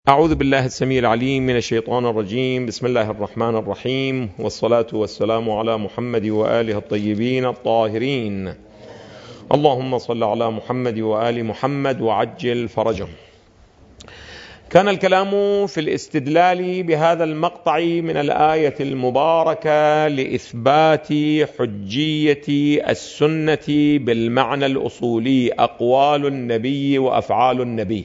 أعوذ بالله السميع العليم من الشيطان الرجيم. بسم الله الرحمن الرحيم، والصلاة والسلام على محمد وآله الطيبين الطاهرين. اللهم صل على محمد وآل محمد وعجل فرجهم. كان الكلام في الاستدلال بهذا المقطع من الآية المباركة لإثبات حجية السنة بالمعنى الأصولي، أقوال النبي وأفعال النبي.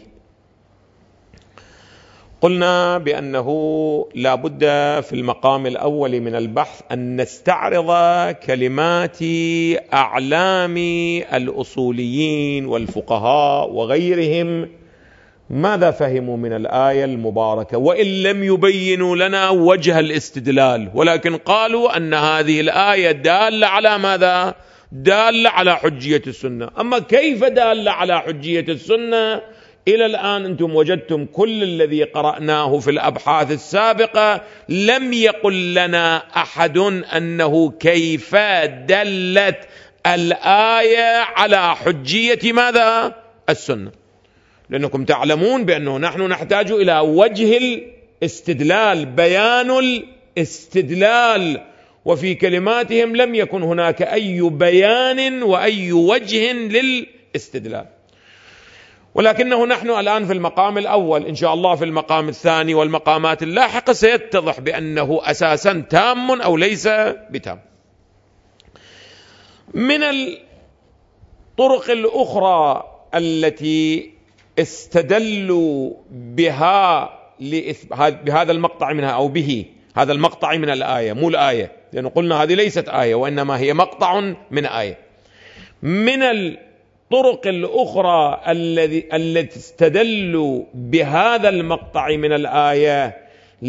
قلنا بأنه لا بد في المقام الأول من البحث أن نستعرض كلمات أعلام الأصوليين والفقهاء وغيرهم ماذا فهموا من الآية المباركة، وإن لم يبينوا لنا وجه الاستدلال، ولكن قالوا أن هذه الآية دالة على ماذا؟ دالة على حجية السنة. أما كيف دالة على حجية السنة؟ إلى الآن أنتم وجدتم كل الذي قرأناه في الأبحاث السابقة لم يقل لنا أحد أنه كيف دلت الآية على حجية ماذا؟ السنة. لأنكم تعلمون بأنه نحن نحتاج إلى وجه الاستدلال، بيان الاستدلال، وفي كلماتهم لم يكن هناك أي بيان وأي وجه للاستدلال. ولكنه نحن الآن في المقام الأول، إن شاء الله في المقام الثاني والمقامات اللاحقة سيتضح بأنه أساسا تام أو ليس بتام. من الطرق الأخرى التي استدلوا بها بهذا المقطع منها أو به هذا المقطع من الآية، مو الآية، لأنه قلنا هذه ليست آية وإنما هي مقطع من آية. من الطرق الأخرى التي استدلوا بهذا المقطع من الآية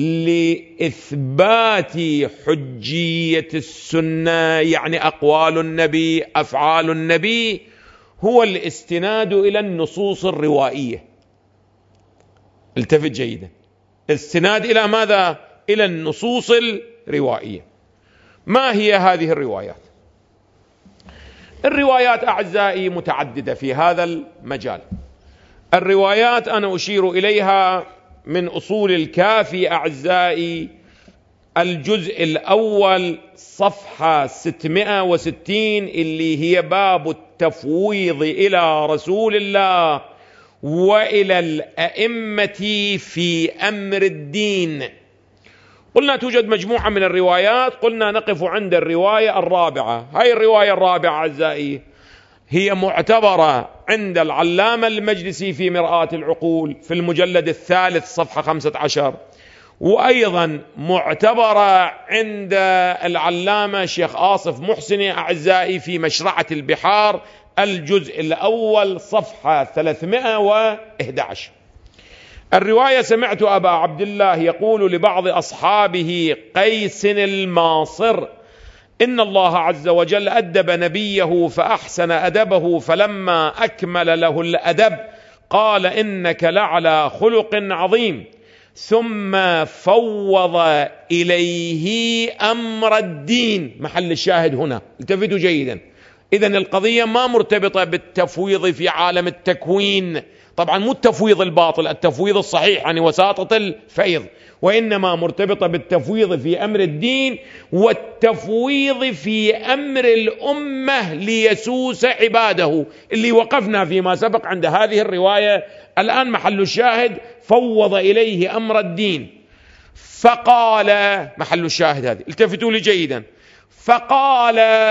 لإثبات حجية السنة، يعني أقوال النبي أفعال النبي، هو الاستناد إلى النصوص الروائية. التفت جيدا، استناد إلى ماذا؟ إلى النصوص الروائية. ما هي هذه الروايات؟ الروايات أعزائي متعددة في هذا المجال. الروايات أنا أشير إليها من أصول الكافي أعزائي، الجزء الأول صفحة 660 اللي هي باب التفويض إلى رسول الله وإلى الأئمة في أمر الدين. قلنا توجد مجموعة من الروايات، قلنا نقف عند الرواية الرابعة. هاي الرواية الرابعة أعزائي هي معتبرة عند العلامة المجلسي في مرآة العقول في المجلد الثالث صفحة 15، وأيضا معتبرة عند العلامة شيخ آصف محسني أعزائي في مشرعة البحار الجزء الأول صفحة 311. الرواية: سمعت أبا عبد الله يقول لبعض أصحابه قيس الماصر: إن الله عز وجل أدب نبيه فأحسن أدبه، فلما أكمل له الأدب قال: إنك لعلى خلق عظيم، ثم فوض إليه أمر الدين. محل الشاهد هنا، التفتوا جيدا. إذن القضية ما مرتبطة بالتفويض في عالم التكوين، طبعا مو التفويض الباطل، التفويض الصحيح يعني وساطة الفيض، وإنما مرتبطة بالتفويض في أمر الدين والتفويض في أمر الأمة ليسوس عباده، اللي وقفنا فيما سبق عند هذه الرواية. الآن محل الشاهد فوض إليه أمر الدين، فقال، محل الشاهد هذه، التفتوا لي جيدا، فقال: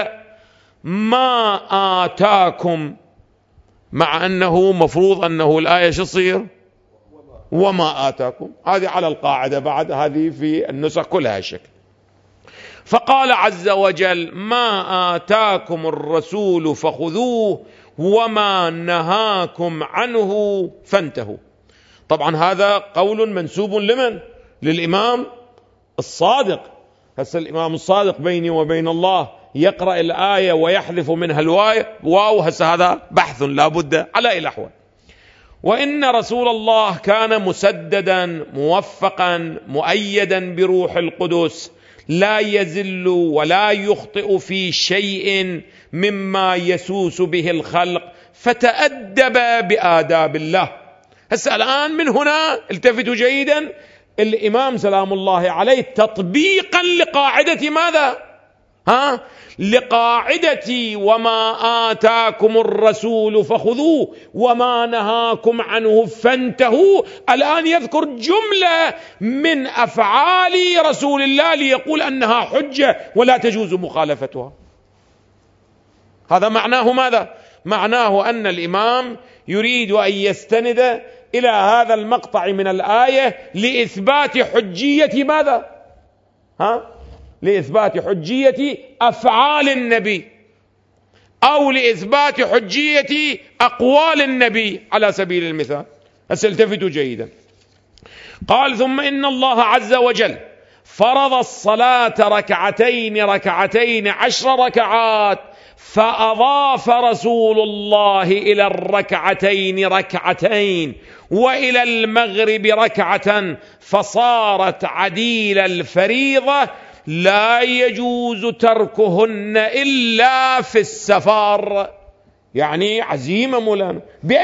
ما آتاكم، مع أنه مفروض أنه الآية شو تصير؟ وما آتاكم، هذه على القاعدة بعد، هذه في النسخ كلها الشكل. فقال عز وجل: ما آتاكم الرسول فخذوه وما نهاكم عنه فانتهوا. طبعا هذا قول منسوب لمن؟ للإمام الصادق. هسه الإمام الصادق بيني وبين الله يقرأ الآية ويحذف منها الواو، هسه هذا بحث لا بد على أي الأحوال. وإن رسول الله كان مسددا موفقا مؤيدا بروح القدس، لا يزل ولا يخطئ في شيء مما يسوس به الخلق، فتأدب بآداب الله. هسه الآن من هنا التفتوا جيدا، الإمام سلام الله عليه تطبيقا لقاعدة ماذا؟ لقاعدة وما آتاكم الرسول فخذوه وما نهاكم عنه فانتهوا، الآن يذكر جملة من أفعال رسول الله ليقول أنها حجة ولا تجوز مخالفتها. هذا معناه ماذا؟ معناه أن الإمام يريد أن يستند إلى هذا المقطع من الآية لإثبات حجية ماذا؟ لإثبات حجية أفعال النبي أو لإثبات حجية أقوال النبي على سبيل المثال. التفتوا جيدا. قال: ثم إن الله عز وجل فرض الصلاة ركعتين 10 ركعات، فأضاف رسول الله إلى الركعتين ركعتين وإلى المغرب ركعة، فصارت عديل الفريضة لا يجوز تركهن إلا في السفر. يعني عزيمة مولانا،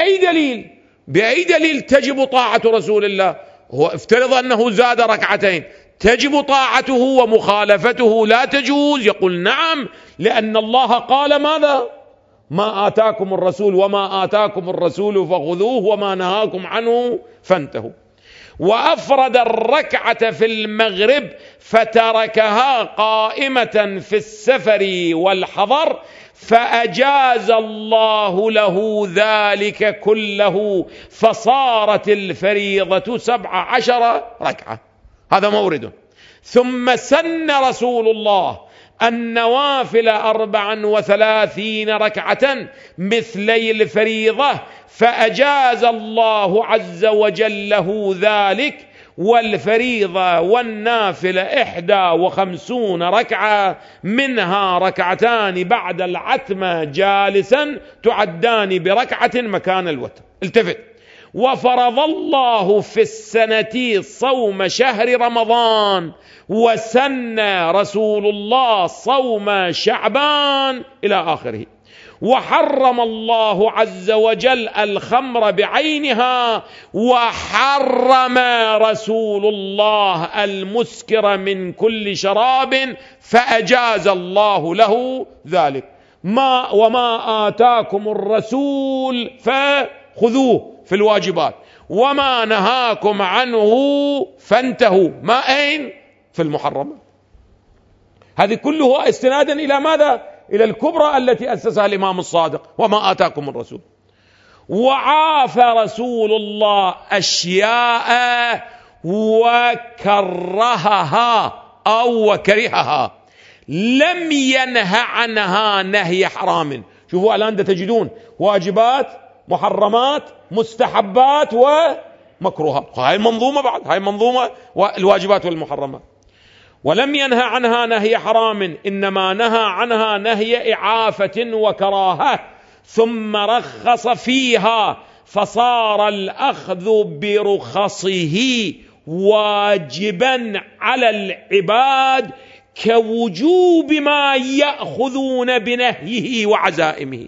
بأي دليل تجب طاعة رسول الله؟ هو افترض أنه زاد ركعتين، تجب طاعته ومخالفته لا تجوز؟ يقول نعم، لأن الله قال ماذا؟ ما آتاكم الرسول وما آتاكم الرسول فخذوه وما نهاكم عنه فانتهوا. وأفرد الركعة في المغرب فتركها قائمة في السفر والحضر، فأجاز الله له ذلك كله، فصارت الفريضة 17 ركعة. هذا مورد. ثم سن رسول الله النوافل 34 ركعة مثلي الفريضة، فأجاز الله عز وجل له ذلك، والفريضة والنافل 51 ركعة، منها ركعتان بعد العتمة جالسا تعدان بركعة مكان الوتر. التفت. وفرض الله في السنة صوم شهر رمضان، وسن رسول الله صوم شعبان إلى آخره. وحرم الله عز وجل الخمر بعينها، وحرم رسول الله المسكر من كل شراب، فأجاز الله له ذلك. وما آتاكم الرسول فخذوه في الواجبات، وما نهاكم عنه فانتهوا. ما أين؟ في المحرمات. هذه كلها استنادا إلى ماذا؟ إلى الكبرى التي أسسها الإمام الصادق: وما آتاكم الرسول. وعاف رسول الله أشياء وكرهها أو وكرهها، لم ينه عنها نهي حرام. شوفوا الآن تجدون واجبات، محرمات، مستحبات ومكروهات. هاي المنظومة، بعد هاي المنظومة والواجبات والمحرمات. ولم ينهى عنها نهي حرام، إنما نهى عنها نهي إعافة وكراهة، ثم رخص فيها، فصار الأخذ برخصه واجبا على العباد كوجوب ما يأخذون بنهيه وعزائمه.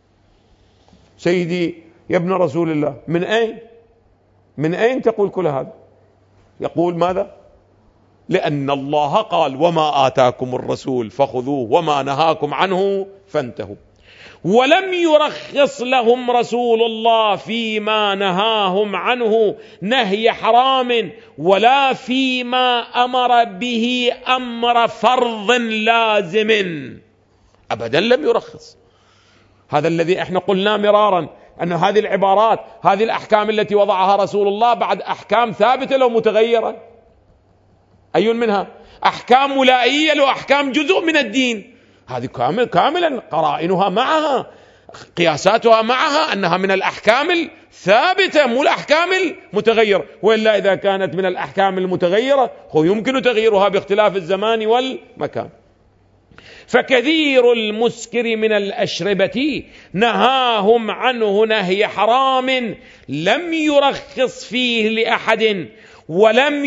سيدي يا ابن رسول الله، من أين تقول كل هذا؟ يقول ماذا؟ لأن الله قال: وما آتاكم الرسول فخذوه وما نهاكم عنه فانتهوا. ولم يرخص لهم رسول الله فيما نهاهم عنه نهي حرام، ولا فيما أمر به أمر فرض لازم، أبدا لم يرخص. هذا الذي احنا قلنا مرارا، أن هذه العبارات، هذه الأحكام التي وضعها رسول الله بعد أحكام ثابتة لو متغيرة. أي منها؟ أحكام ملائية لو أحكام جزء من الدين، هذه كاملا قرائنها معها، قياساتها معها، أنها من الأحكام الثابتة مو الأحكام المتغيرة. وإلا إذا كانت من الأحكام المتغيرة هو يمكن تغييرها باختلاف الزمان والمكان. فكثير المسكر من الأشربة نهاهم عنه نهي حرام، لم يرخص فيه لأحد، ولم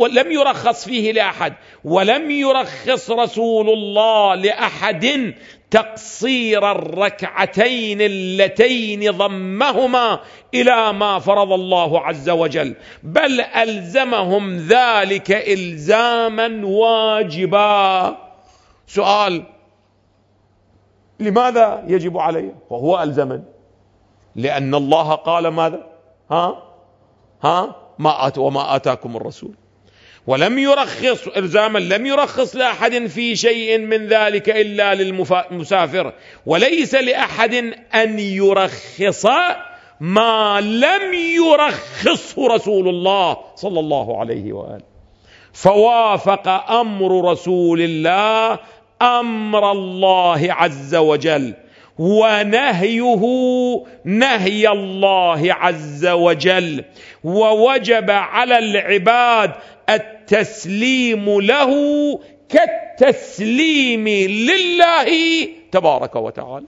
يرخص فيه لأحد، ولم يرخص رسول الله لأحد تقصير الركعتين اللتين ضمهما إلى ما فرض الله عز وجل، بل ألزمهم ذلك إلزاما واجبا. سؤال: لماذا يجب علي؟ وهو ألزمني لأن الله قال ماذا؟ وما آتاكم الرسول، ولم يرخص إلزاما، لم يرخص لأحد في شيء من ذلك إلا للمسافر، وليس لأحد أن يرخص ما لم يرخصه رسول الله صلى الله عليه وآله. فوافق أمر رسول الله أمر الله عز وجل، ونهيه نهي الله عز وجل، ووجب على العباد التسليم له كالتسليم لله تبارك وتعالى.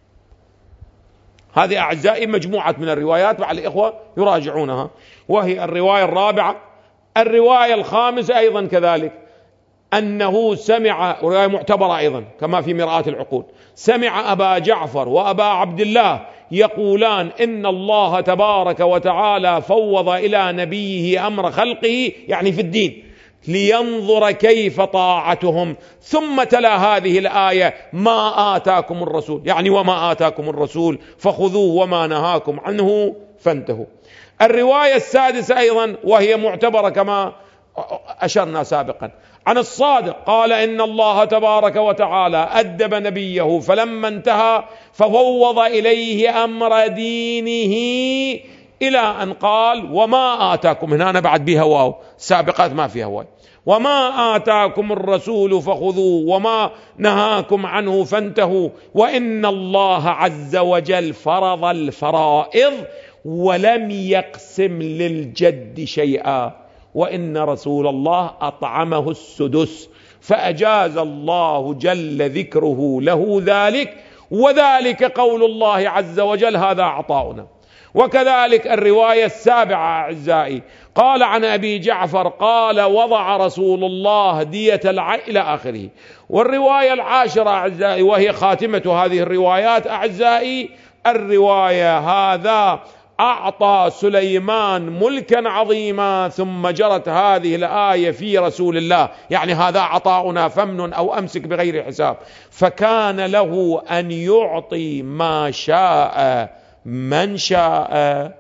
هذه أعزائي مجموعة من الروايات مع الإخوة يراجعونها، وهي الرواية الرابعة. الرواية الخامسة أيضا كذلك، أنه سمع، رواية معتبرة أيضا كما في مرآة العقول، سمع أبا جعفر وأبا عبد الله يقولان إن الله تبارك وتعالى فوض إلى نبيه أمر خلقه، يعني في الدين، لينظر كيف طاعتهم، ثم تلا هذه الآية: ما آتاكم الرسول، يعني وما آتاكم الرسول فخذوه وما نهاكم عنه فانتهوا. الرواية السادسة أيضا وهي معتبرة كما أشرنا سابقا، عن الصادق قال إن الله تبارك وتعالى أدب نبيه فلما انتهى ففوض إليه أمر دينه إلى أن قال: وما آتاكم، هنا أنا بعد بها واو، سابقات ما فيها واو، وما آتاكم الرسول فخذوه وما نهاكم عنه فانتهوا، وإن الله عز وجل فرض الفرائض ولم يقسم للجد شيئا، وإن رسول الله أطعمه السدس، فأجاز الله جل ذكره له ذلك، وذلك قول الله عز وجل: هذا عطاؤنا. وكذلك الرواية السابعة أعزائي، قال عن أبي جعفر قال: وضع رسول الله دية إلى آخره. والرواية العاشرة أعزائي وهي خاتمة هذه الروايات أعزائي، الرواية: هذا أعطى سليمان ملكا عظيما، ثم جرت هذه الآية في رسول الله، يعني هذا عطاؤنا فمن أو أمسك بغير حساب، فكان له أن يعطي ما شاء من شاء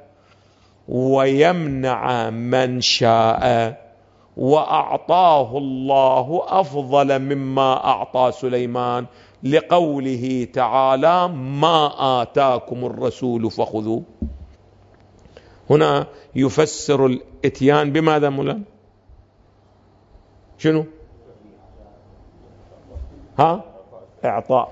ويمنع من شاء، وأعطاه الله أفضل مما أعطى سليمان، لقوله تعالى: ما آتاكم الرسول فخذوه. هنا يفسر الاتيان بماذا مولانا؟ شنو؟ إعطاء.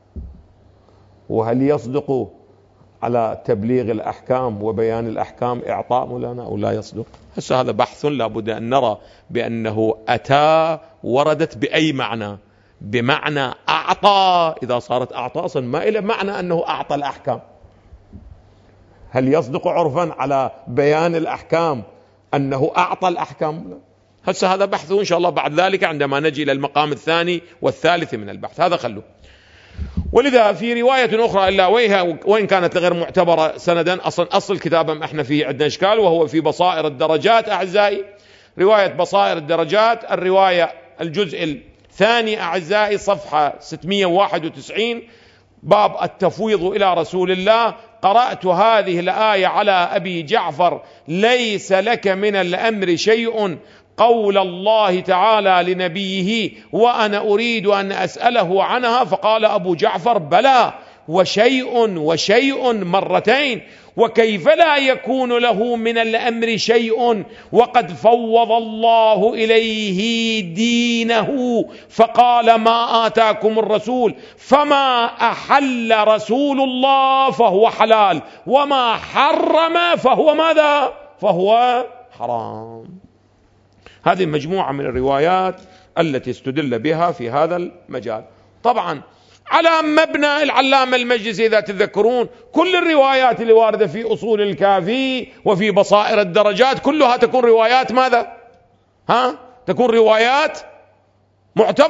وهل يصدق على تبليغ الأحكام وبيان الأحكام إعطاء مولانا أو لا يصدق؟ هسه هذا بحث لابد أن نرى بأنه أتى وردت بأي معنى، بمعنى أعطى. إذا صارت أعطى أصلا ما إلى معنى أنه أعطى الأحكام. هل يصدق عرفا على بيان الأحكام أنه أعطى الأحكام؟ هسه هذا بحثه إن شاء الله بعد ذلك عندما نجي إلى المقام الثاني والثالث من البحث، هذا خلوه. ولذا في رواية أخرى إلا وإن كانت غير معتبرة سندا، أصل كتابا احنا فيه عندنا إشكال، وهو في بصائر الدرجات أعزائي، رواية بصائر الدرجات، الرواية الجزء الثاني أعزائي، صفحة 691، باب التفويض إلى رسول الله. قرأت هذه الآية على أبي جعفر: ليس لك من الأمر شيء، قول الله تعالى لنبيه، وأنا أريد أن أسأله عنها. فقال أبو جعفر: بلى، وشيء مرتين، وكيف لا يكون له من الأمر شيء وقد فوض الله إليه دينه، فقال: ما آتاكم الرسول، فما أحل رسول الله فهو حلال، وما حرم فهو ماذا؟ فهو حرام. هذه مجموعة من الروايات التي استدل بها في هذا المجال. طبعا على مبنى العلامة المجلسي إذا تذكرون، كل الروايات اللي واردة في أصول الكافي وفي بصائر الدرجات كلها تكون روايات ماذا؟ تكون روايات معتبرة،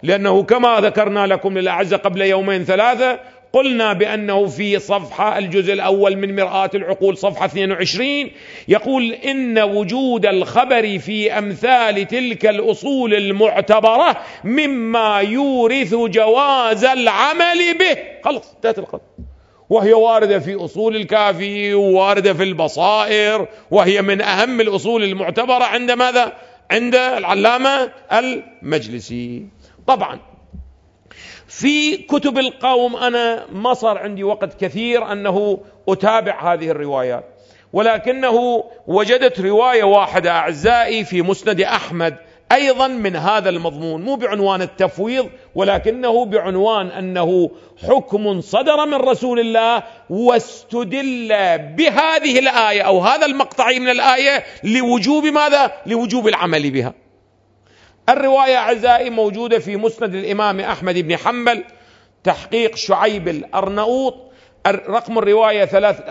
لأنه كما ذكرنا لكم للأعزة قبل يومين ثلاثة قلنا بأنه في صفحة الجزء الأول من مرآة العقول صفحة 22 يقول إن وجود الخبر في أمثال تلك الأصول المعتبرة مما يورث جواز العمل به. خلص انتهت القضية، وهي واردة في أصول الكافي وواردة في البصائر، وهي من أهم الأصول المعتبرة عند ماذا؟ عند العلامة المجلسي. طبعا في كتب القوم أنا ما صار عندي وقت كثير أنه أتابع هذه الروايات، ولكنه وجدت رواية واحدة أعزائي في مسند أحمد أيضا من هذا المضمون، مو بعنوان التفويض ولكنه بعنوان أنه حكم صدر من رسول الله واستدل بهذه الآية أو هذا المقطع من الآية لوجوب ماذا؟ لوجوب العمل بها. الرواية أعزائي موجودة في مسند الإمام أحمد بن حنبل تحقيق شعيب الأرنؤوط، رقم الرواية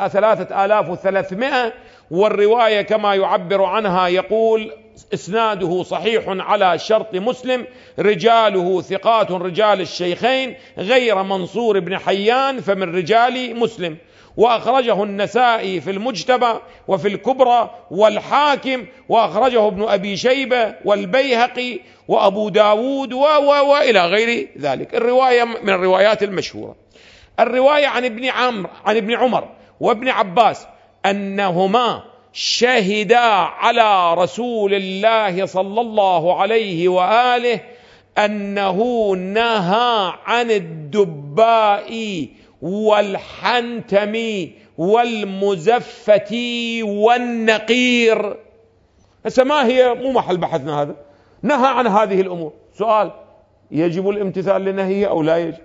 3300، والرواية كما يعبر عنها يقول إسناده صحيح على شرط مسلم، رجاله ثقات رجال الشيخين غير منصور بن حيان فمن رجال مسلم، وأخرجه النسائي في المجتبى وفي الكبرى والحاكم، وأخرجه ابن أبي شيبة والبيهقي وأبو داود وإلى غير ذلك. الرواية من الروايات المشهورة. الرواية عن ابن عمر وابن عباس أنهما شهدا على رسول الله صلى الله عليه وآله أنه نهى عن الدباء والحنتم والمزفة والنقير. هسه ما هي مو محل بحثنا هذا، نهى عن هذه الأمور. سؤال: يجب الامتثال لنهيه أو لا يجب؟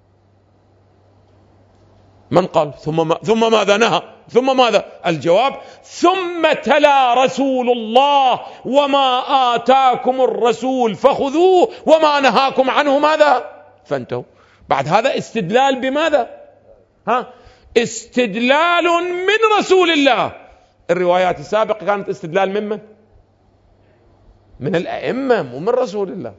من قال ثم ماذا نهى؟ ثم ماذا؟ الجواب: ثم تلا رسول الله وما آتاكم الرسول فخذوه وما نهاكم عنه ماذا؟ فانتهوا. بعد هذا استدلال بماذا؟ استدلال من رسول الله. الروايات السابقة كانت استدلال من؟ من الأئمة، مو من رسول الله.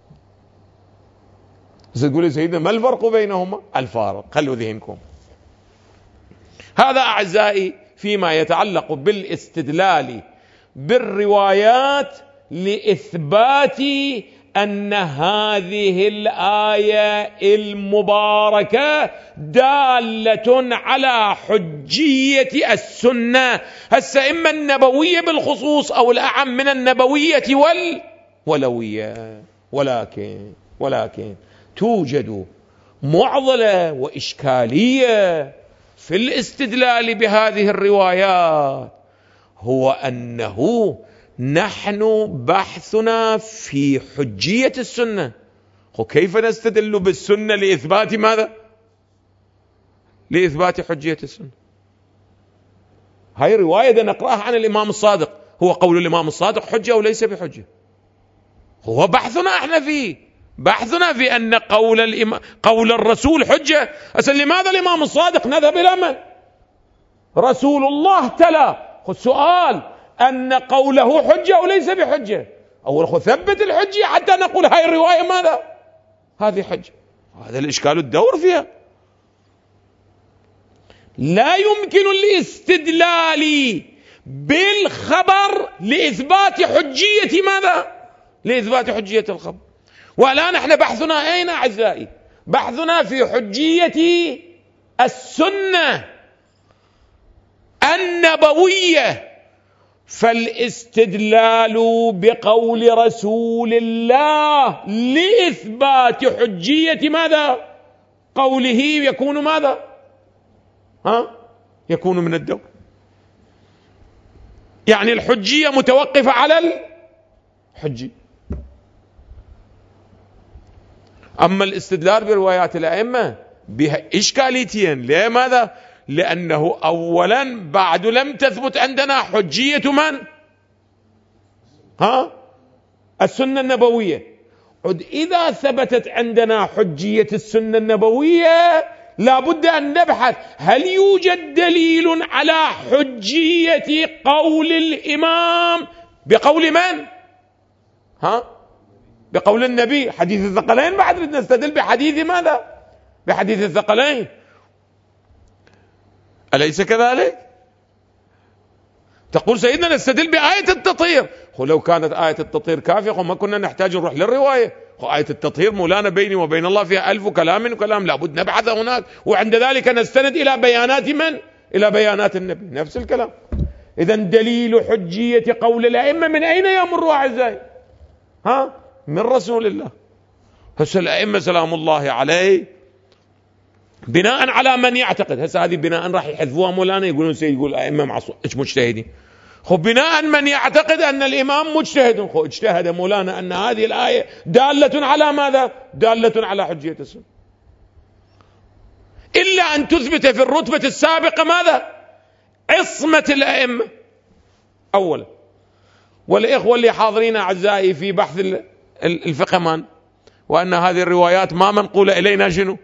تقول سيدنا ما الفرق بينهما؟ الفارق، خلوا ذهنكم. هذا أعزائي فيما يتعلق بالاستدلال بالروايات لإثبات أن هذه الآية المباركة دالة على حجية السنة، هسه إما النبوية بالخصوص أو الأعم من النبوية والولوية. ولكن توجد معضلة وإشكالية في الاستدلال بهذه الروايات، هو أنه نحن بحثنا في حجية السنة. وكيف نستدل بالسنة لإثبات ماذا؟ لإثبات حجية السنة. هاي رواية نقرأها عن الإمام الصادق، هو قول الإمام الصادق حجة أو ليس بحجة؟ هو بحثنا احنا فيه، بحثنا في أن قول الرسول حجة. لماذا الإمام الصادق نذهب إلى من؟ رسول الله تلا. السؤال أن قوله حجة وليس بحجة، أول ثبت الحجة حتى نقول هاي الرواية ماذا؟ هذه حجة. هذا الإشكال الدور فيها. لا يمكن الاستدلال بالخبر لإثبات حجية ماذا؟ لإثبات حجية الخبر. والآن احنا بحثنا أين أعزائي؟ بحثنا في حجية السنة النبوية. فالاستدلال بقول رسول الله لإثبات حجية ماذا؟ قوله يكون ماذا؟ يكون من الدور. يعني الحجية متوقفة على الحجية. أما الاستدلال بروايات الأئمة بها إشكاليتين. لماذا؟ لأنه أولا بعد لم تثبت عندنا حجية من؟ السنة النبوية. إذا ثبتت عندنا حجية السنة النبوية لابد أن نبحث هل يوجد دليل على حجية قول الإمام بقول من؟ بقول النبي حديث الثقلين، بعد نستدل بحديث ماذا؟ بحديث الثقلين، أليس كذلك؟ تقول سيدنا نستدل بآية التطهير، لو كانت آية التطهير كافية ما كنا نحتاج نروح للرواية. آية التطهير مولانا بيني وبين الله فيها 1000 كلام وكلام، لابد نبحث هناك، وعند ذلك نستند إلى بيانات من؟ إلى بيانات النبي، نفس الكلام. إذا دليل حجية قول الأئمة من أين يمر أعزائي؟ من رسول الله. هسه الأئمة سلام الله عليه بناء على من يعتقد، هسه هذه بناء راح يحذفوها مولانا، يقولون سيد يقول أئمة معصوم ايش مجتهدين. بناء من يعتقد أن الإمام مجتهد، اجتهد مولانا أن هذه الآية دالة على ماذا؟ دالة على حجية السنة، إلا أن تثبت في الرتبة السابقة ماذا؟ عصمة الأئمة أولا. والإخوة اللي حاضرين أعزائي في بحث الفقه وأن هذه الروايات ما منقولة إلينا شنو؟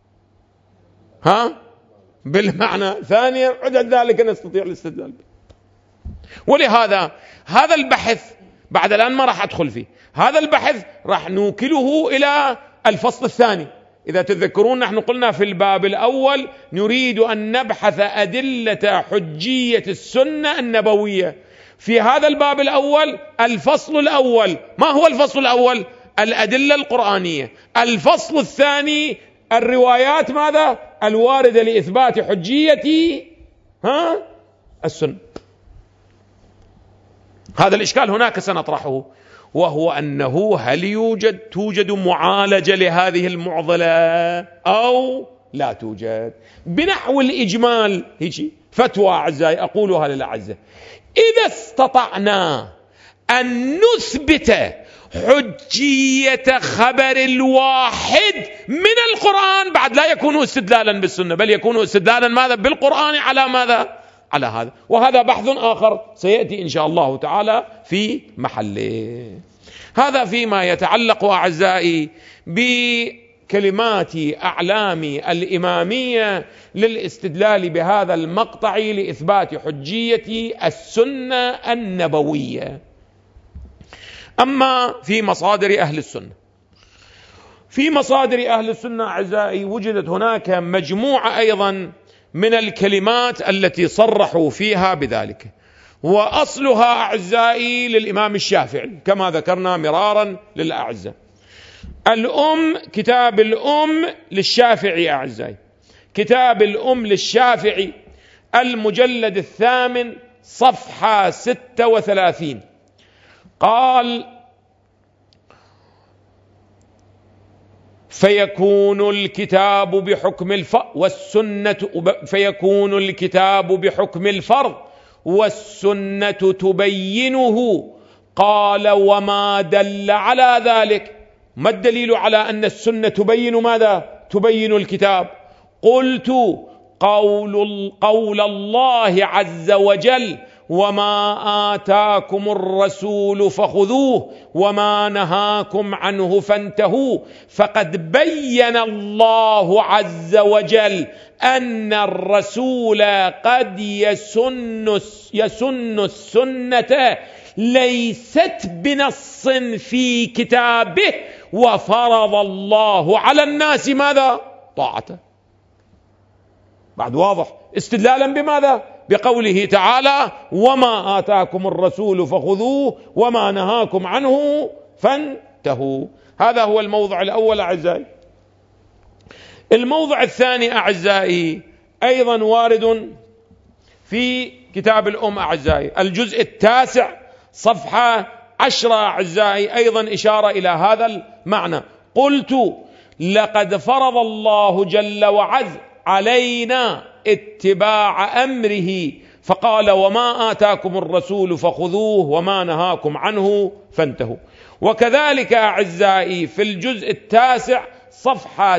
بالمعنى. ثانيا عدد ذلك نستطيع الاستدلال. ولهذا هذا البحث بعد الآن ما راح أدخل فيه، هذا البحث راح نوكله إلى الفصل الثاني. إذا تذكرون نحن قلنا في الباب الأول نريد أن نبحث أدلة حجية السنة النبوية. في هذا الباب الأول الفصل الأول، ما هو الفصل الأول؟ الأدلة القرآنية. الفصل الثاني الروايات ماذا؟ الواردة لإثبات حجية السنة. هذا الإشكال هناك سنطرحه، وهو أنه هل توجد معالجة لهذه المعضلة أو لا توجد؟ بنحو الإجمال هيك فتوى أعزائي أقولها للأعزة: إذا استطعنا أن نثبت حجية خبر الواحد من القرآن، بعد لا يكون استدلالا بالسنة بل يكون استدلالا ماذا؟ بالقرآن. على ماذا؟ على هذا. وهذا بحث آخر سيأتي إن شاء الله تعالى في محله. هذا فيما يتعلق أعزائي بكلمات أعلام الإمامية للاستدلال بهذا المقطع لإثبات حجية السنة النبوية. أما في مصادر أهل السنة، في مصادر أهل السنة أعزائي وجدت هناك مجموعة أيضا من الكلمات التي صرحوا فيها بذلك، وأصلها أعزائي للإمام الشافعي كما ذكرنا مرارا للأعزة. كتاب الأم للشافعي أعزائي، كتاب الأم للشافعي المجلد 8 صفحة 36 قال: فيكون الكتاب بحكم الفرض والسنة تبينه. قال: وما دل على ذلك؟ ما الدليل على أن السنة تبين ماذا؟ تبين الكتاب. قلت: قول الله عز وجل: وما آتاكم الرسول فخذوه وما نهاكم عنه فانتهوا. فقد بين الله عز وجل أن الرسول قد يسن السنة ليست بنص في كتابه، وفرض الله على الناس ماذا؟ طاعته. بعد واضح استدلالا بماذا؟ بقوله تعالى: وما آتاكم الرسول فخذوه وما نهاكم عنه فانتهوا. هذا هو الموضع الأول أعزائي. الموضع الثاني أعزائي أيضا وارد في كتاب الأم أعزائي، الجزء 9 صفحة 10 أعزائي، أيضا إشارة إلى هذا المعنى. قلت: لقد فرض الله جل وعز علينا اتباع أمره، فقال: وما آتاكم الرسول فخذوه وما نهاكم عنه فانتهوا. وكذلك أعزائي في الجزء 9 صفحة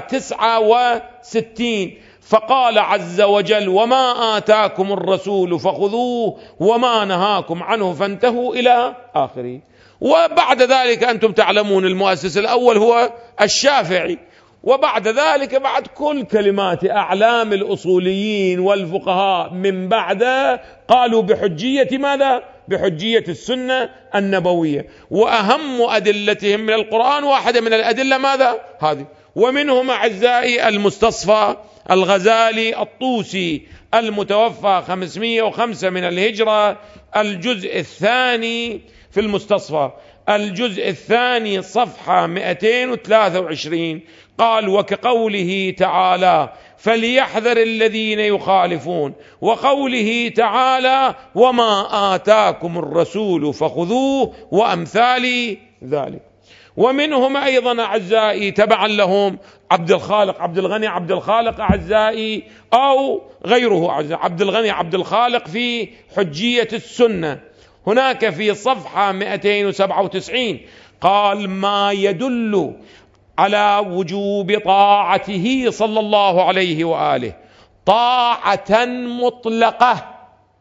69 فقال عز وجل: وما آتاكم الرسول فخذوه وما نهاكم عنه فانتهوا إلى آخره. وبعد ذلك أنتم تعلمون المؤسس الأول هو الشافعي، وبعد ذلك بعد كل كلمات أعلام الأصوليين والفقهاء من بعده قالوا بحجية ماذا؟ بحجية السنة النبوية، وأهم أدلتهم من القرآن واحدة من الأدلة ماذا؟ هذه. ومنهم أعزائي المستصفى الغزالي الطوسي المتوفى 505 من الهجرة، الجزء الثاني في المستصفى، الجزء الثاني صفحة 223، قال: وكقوله تعالى: فليحذر الذين يخالفون، وقوله تعالى: وما آتاكم الرسول فخذوه، وأمثال ذلك. ومنهم أيضا أعزائي تبعا لهم عبد الخالق عبد الغني عبد الخالق أعزائي، أو غيره أعزائي، عبد الغني عبد الخالق في حجية السنة، هناك في صفحة 297 قال: ما يدل على وجوب طاعته صلى الله عليه وآله طاعة مطلقة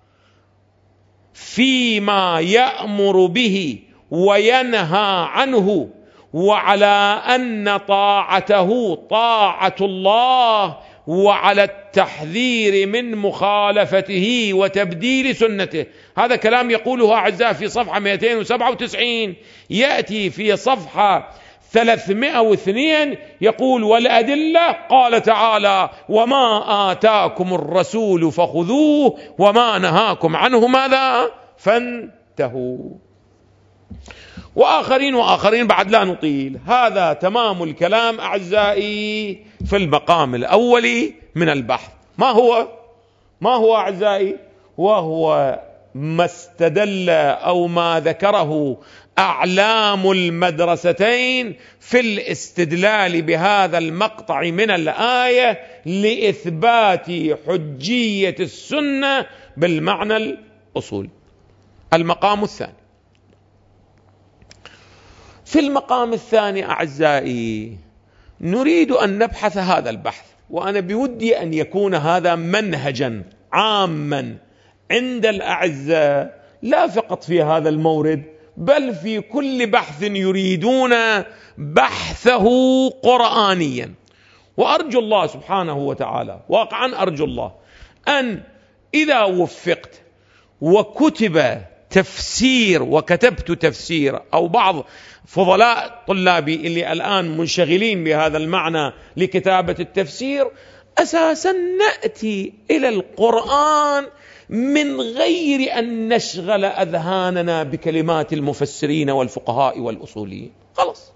فيما يأمر به وينهى عنه، وعلى أن طاعته طاعة الله، وعلى التحذير من مخالفته وتبديل سنته. هذا كلام يقوله أعزائي في صفحة 297. يأتي في صفحة 302 يقول: والأدلة قال تعالى: وما آتاكم الرسول فخذوه، وما نهاكم عنه ماذا؟ فانتهوا. وآخرين بعد لا نطيل. هذا تمام الكلام أعزائي في المقام الأول من البحث. ما هو أعزائي؟ وهو ما استدل أو ما ذكره أعلام المدرستين في الاستدلال بهذا المقطع من الآية لإثبات حجية السنة بالمعنى الأصولي. المقام الثاني. في المقام الثاني أعزائي نريد أن نبحث هذا البحث، وأنا بودي أن يكون هذا منهجا عاما عند الأعزاء، لا فقط في هذا المورد بل في كل بحث يريدون بحثه قرآنيا. وأرجو الله سبحانه وتعالى، واقعا أرجو الله أن إذا وفقت وكتب تفسير وكتبت تفسير، أو بعض فضلاء طلابي اللي الآن منشغلين بهذا المعنى لكتابة التفسير، أساسا نأتي إلى القرآن من غير أن نشغل أذهاننا بكلمات المفسرين والفقهاء والأصوليين. خلاص،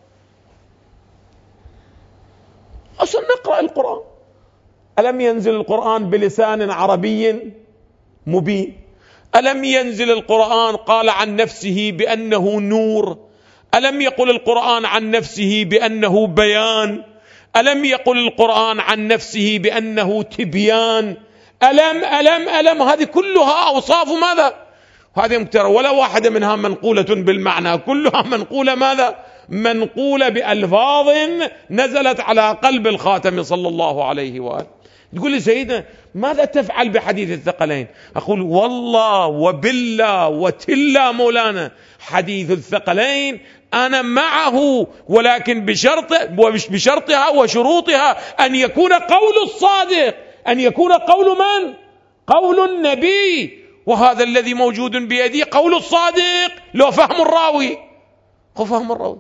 أصلا نقرأ القرآن. ألم ينزل القرآن بلسان عربي مبين؟ ألم ينزل القرآن قال عن نفسه بأنه نور؟ ألم يقل القرآن عن نفسه بأنه بيان؟ ألم يقل القرآن عن نفسه بأنه تبيان؟ ألم هذه كلها أوصاف ماذا؟ هذه مكترة، ولا واحدة منها منقولة بالمعنى، كلها منقولة ماذا؟ منقولة بألفاظ نزلت على قلب الخاتم صلى الله عليه وآله. تقول لي سيدنا ماذا تفعل بحديث الثقلين؟ أقول والله وبالله وتلا مولانا، حديث الثقلين أنا معه، ولكن بشرطها وشروطها أن يكون قول الصادق، أن يكون قول من؟ قول النبي. وهذا الذي موجود بيدي قول الصادق، لو فهم الراوي هو فهم الراوي.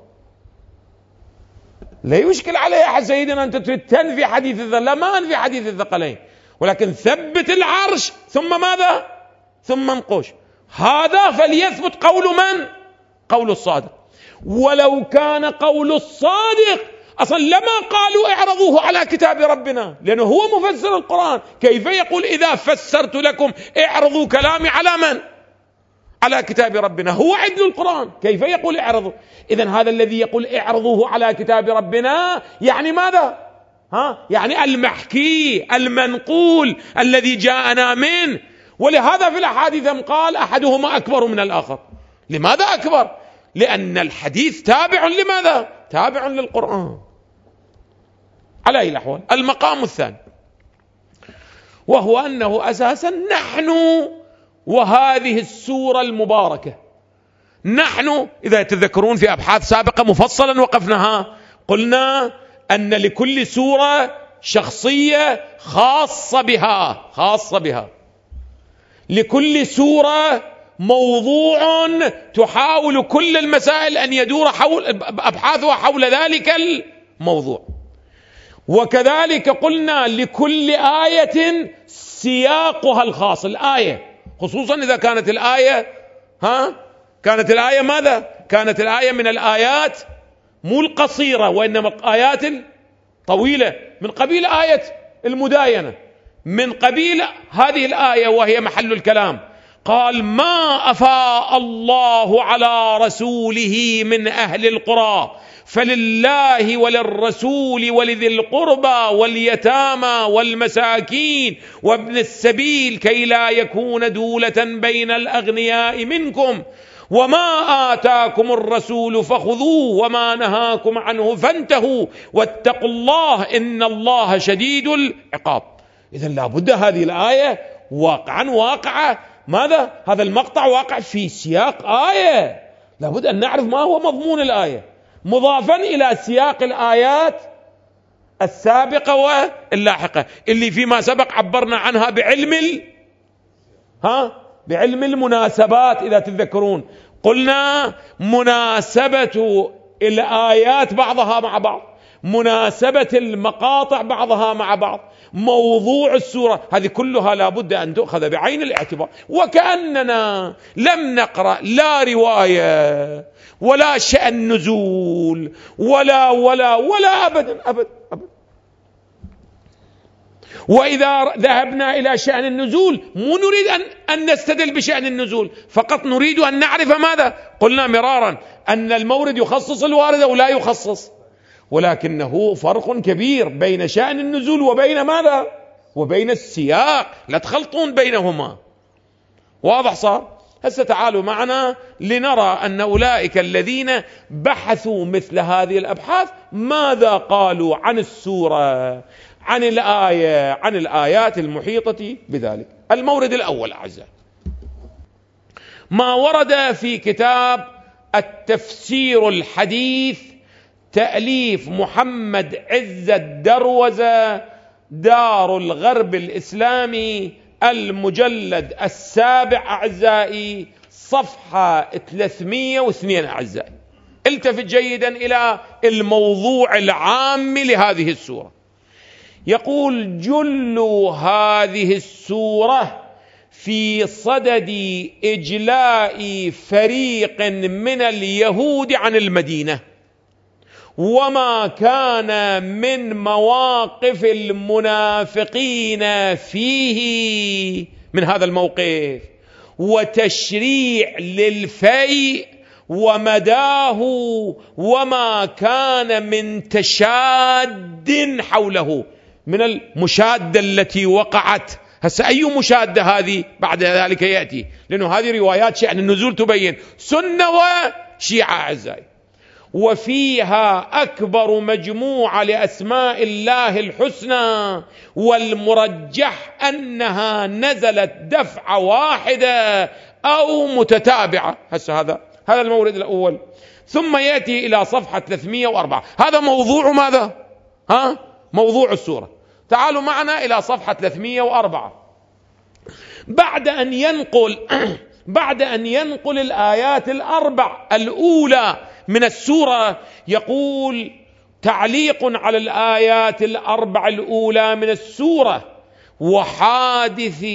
لا يشكل عليه أحد سيدنا أنت تنفي حديث الثقلين، لا ما أنفي حديث الثقلين، ولكن ثبت العرش ثم ماذا؟ ثم انقش. هذا فليثبت قول من؟ قول الصادق. ولو كان قول الصادق أصلا لما قالوا اعرضوه على كتاب ربنا، لأنه هو مفسر القرآن. كيف يقول إذا فسرت لكم اعرضوا كلامي على من؟ على كتاب ربنا، هو عدل القرآن، كيف يقول اعرضوا؟ إذن هذا الذي يقول اعرضوه على كتاب ربنا يعني ماذا؟ يعني المحكي المنقول الذي جاءنا منه. ولهذا في الأحاديث قال أحدهما أكبر من الآخر. لماذا أكبر؟ لأن الحديث تابع لماذا؟ تابع للقرآن. على أي الأحوال، المقام الثاني وهو أنه أساسا نحن وهذه السورة المباركة، نحن إذا تذكرون في أبحاث سابقة مفصلا وقفناها، قلنا أن لكل سورة شخصية خاصة بها، لكل سورة موضوع تحاول كل المسائل أن يدور أبحاثها حول ذلك الموضوع. وكذلك قلنا لكل آية سياقها الخاص. الآية خصوصا إذا كانت الآية كانت الآية ماذا؟ كانت الآية من الآيات مو القصيرة وإنما آيات طويلة، من قبيل آية المداينة، من قبيل هذه الآية وهي محل الكلام. قال ما أفاء الله على رسوله من أهل القرى فلله وللرسول ولذي القربى واليتامى والمساكين وابن السبيل كي لا يكون دولة بين الأغنياء منكم وما آتاكم الرسول فخذوه وما نهاكم عنه فانتهوا واتقوا الله إن الله شديد العقاب. إذن لابد هذه الآية واقعة ماذا؟ هذا المقطع واقع في سياق آية، لابد أن نعرف ما هو مضمون الآية مضافا إلى سياق الآيات السابقة واللاحقة اللي فيما سبق عبرنا عنها بعلم المناسبات. إذا تذكرون قلنا مناسبة الآيات بعضها مع بعض، مناسبة المقاطع بعضها مع بعض، موضوع السورة، هذه كلها لابد أن تؤخذ بعين الاعتبار. وكأننا لم نقرأ لا رواية ولا شأن نزول ولا أبدا. وإذا ذهبنا إلى شأن النزول مو نريد أن نستدل بشأن النزول، فقط نريد أن نعرف ماذا؟ قلنا مرارا أن المورد يخصص الوارد أو لا يخصص، ولكنه فرق كبير بين شأن النزول وبين ماذا؟ وبين السياق، لا تخلطون بينهما. واضح صار؟ هسه تعالوا معنا لنرى أن أولئك الذين بحثوا مثل هذه الأبحاث ماذا قالوا عن السورة، عن الآية، عن الآيات المحيطة بذلك. المورد الأول أعزائي ما ورد في كتاب التفسير الحديث تأليف محمد عز الدروزة دار الغرب الإسلامي المجلد السابع أعزائي صفحة 302 أعزائي. التفت جيدا إلى الموضوع العام لهذه السورة. يقول جل هذه السورة في صدد إجلاء فريق من اليهود عن المدينة وما كان من مواقف المنافقين فيه من هذا الموقف وتشريع للفيء ومداه وما كان من تشاد حوله من المشادة التي وقعت. هسه أي مشادة هذه؟ بعد ذلك يأتي، لأنه هذه روايات شأن النزول تبين سنة وشيعة أعزائي. وفيها أكبر مجموعة لأسماء الله الحسنى والمرجح أنها نزلت دفعة واحدة أو متتابعة. هسه هذا المورد الأول. ثم يأتي إلى صفحة 304. هذا موضوع ماذا؟ موضوع السورة. تعالوا معنا إلى صفحة 304. بعد أن ينقل الآيات الأربع الأولى من السورة يقول تعليق على الآيات الأربع الأولى من السورة وحادث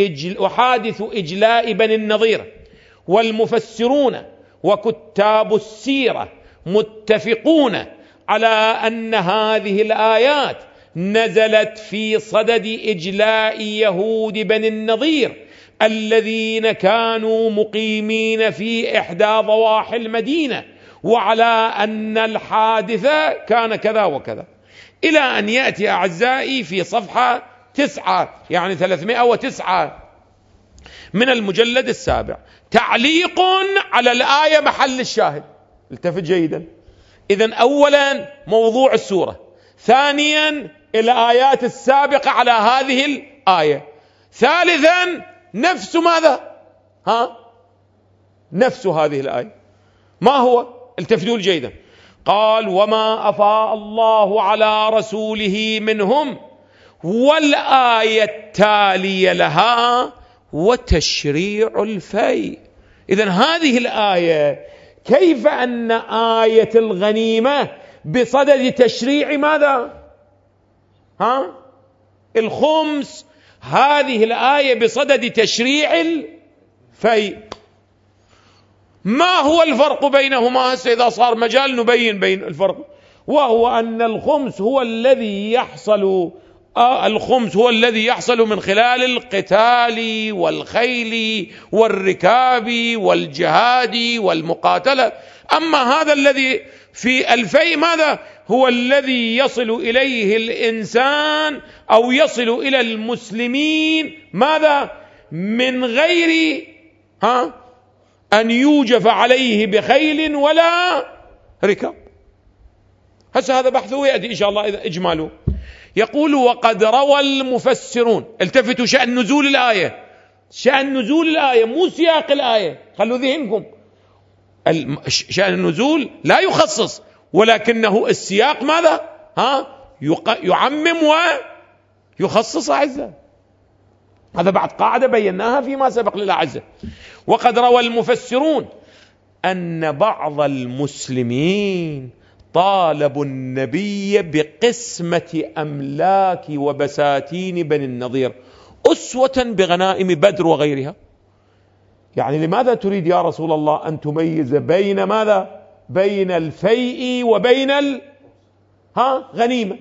إجلاء بني النضير والمفسرون وكتاب السيرة متفقون على أن هذه الآيات نزلت في صدد إجلاء يهود بني النضير الذين كانوا مقيمين في إحدى ضواحي المدينة، وعلى أن الحادثة كان كذا وكذا، إلى أن يأتي أعزائي في صفحة 9 يعني 309 من المجلد السابع تعليق على الآية محل الشاهد. التفت جيدا. إذن أولا موضوع السورة، ثانيا الآيات السابقة على هذه الآية، ثالثا نفس ماذا؟ نفس هذه الآية ما هو؟ التفتوا جيدا. قال وما أفاء الله على رسوله منهم والآية التالية لها وتشريع الفيء. إذن هذه الآية كيف أن آية الغنيمة بصدد تشريع ماذا؟ الخمس، هذه الآية بصدد تشريع الفيء. ما هو الفرق بينهما؟ هسه إذا صار مجال نبين بين الفرق، وهو أن الخمس هو الذي يحصل من خلال القتال والخيل والركاب والجهاد والمقاتلة. أما هذا الذي في الفيء ماذا؟ هو الذي يصل إليه الإنسان أو يصل إلى المسلمين ماذا؟ من غير أن يوجف عليه بخيل ولا ركاب. هسه هذا بحثه يأتي إن شاء الله إذا إجماله. يقول: وقد روى المفسرون. التفتوا شأن نزول الآية، شأن نزول الآية مو سياق الآية، خلوا ذهنكم. شأن النزول لا يخصص، ولكنه السياق ماذا؟ يعمم ويخصص أعزة. هذا بعد قاعدة بيناها فيما سبق للأعزة. وقد روى المفسرون أن بعض المسلمين طالبوا النبي بقسمة أملاك وبساتين بني النضير أسوة بغنائم بدر وغيرها. يعني لماذا تريد يا رسول الله أن تميز بين ماذا؟ بين الفيء وبين غنيمة.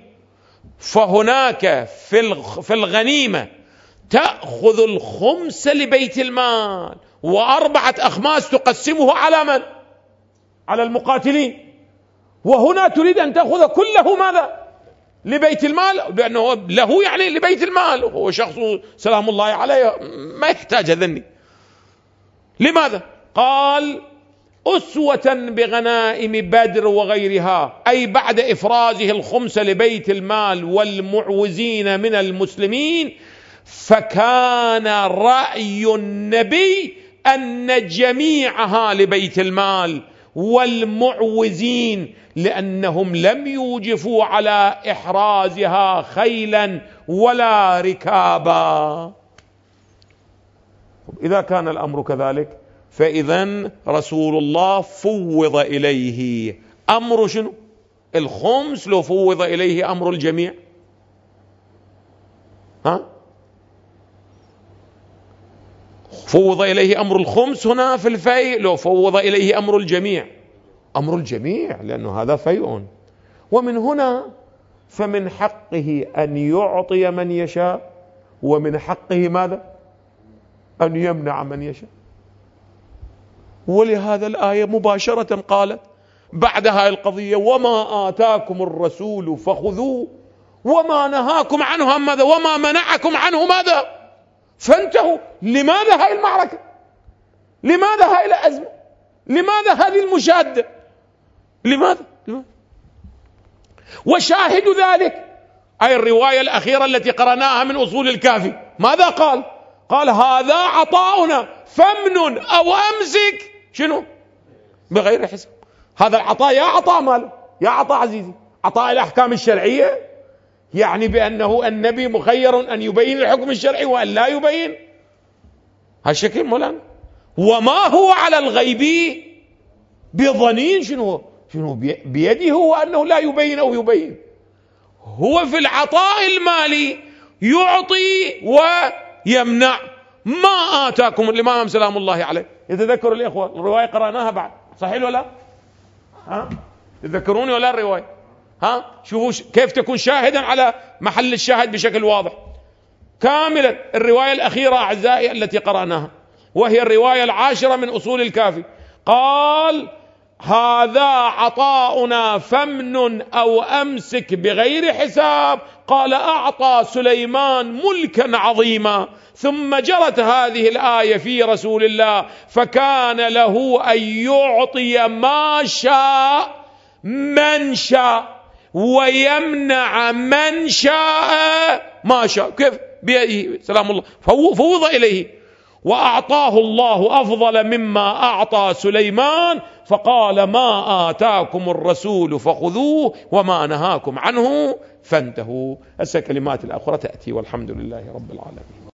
فهناك في الغنيمة تأخذ الخمس لبيت المال، و4 أخماس تقسمه على من؟ على المقاتلين. وهنا تريد أن تأخذ كله ماذا؟ لبيت المال، لأنه له يعني لبيت المال، هو شخص سلام الله عليه ما يحتاج ذني. لماذا؟ قال: أسوة بغنائم بدر وغيرها، أي بعد إفرازه الخمس لبيت المال والمعوزين من المسلمين، فكان رأي النبي أن جميعها لبيت المال والمعوزين، لأنهم لم يوجفوا على إحرازها خيلا ولا ركابا. إذا كان الأمر كذلك، فإذن رسول الله فوض إليه أمر شنو؟ الخمس. لو فوض إليه أمر الجميع، فوض إليه أمر الخمس هنا في الفيء، لو فوض إليه أمر الجميع، أمر الجميع، لأنه هذا فيء. ومن هنا فمن حقه أن يعطي من يشاء، ومن حقه ماذا؟ أن يمنع من يشاء. ولهذا الآية مباشرة قالت بعد هاي القضية: وما آتاكم الرسول فخذوه وما نهاكم عنه ماذا؟ وما منعكم عنه ماذا؟ فانتهوا. لماذا هاي المعركة؟ لماذا هاي الأزمة؟ لماذا هذه المشادة؟ لماذا؟ وشاهد ذلك أي الرواية الأخيرة التي قرأناها من أصول الكافي. ماذا قال؟ قال: هذا عطاؤنا فامنن أو أمسك شنو؟ بغير حساب. هذا العطاء يا عطاء مال، يا عطاء عزيزي، عطاء الأحكام الشرعية، يعني بأنه النبي مخير أن يبين الحكم الشرعي وأن لا يبين. هالشكل مولانا. وما هو على الغيبي بضنين. شنو بيده هو أنه لا يبين أو يبين. هو في العطاء المالي يعطي ويمنع. ما آتاكم الإمام سلام الله عليه، يتذكر الإخوة الرواية قرأناها بعد، صحيح ولا تذكروني ولا الرواية؟ شوفوا كيف تكون شاهدا على محل الشاهد بشكل واضح كاملا. الرواية الأخيرة أعزائي التي قرأناها، وهي الرواية 10 من أصول الكافي. قال: هذا عطاؤنا فامنن أو أمسك بغير حساب. قال: أعطى سليمان ملكا عظيما. ثم جرت هذه الآية في رسول الله، فكان له أن يعطي ما شاء من شاء ويمنع من شاء ما شاء. كيف؟ بيده سلام الله. فوض إليه وأعطاه الله أفضل مما أعطى سليمان، فقال: ما آتاكم الرسول فخذوه وما نهاكم عنه فانتهوا. هسه كلمات الأخرى تأتي، والحمد لله رب العالمين.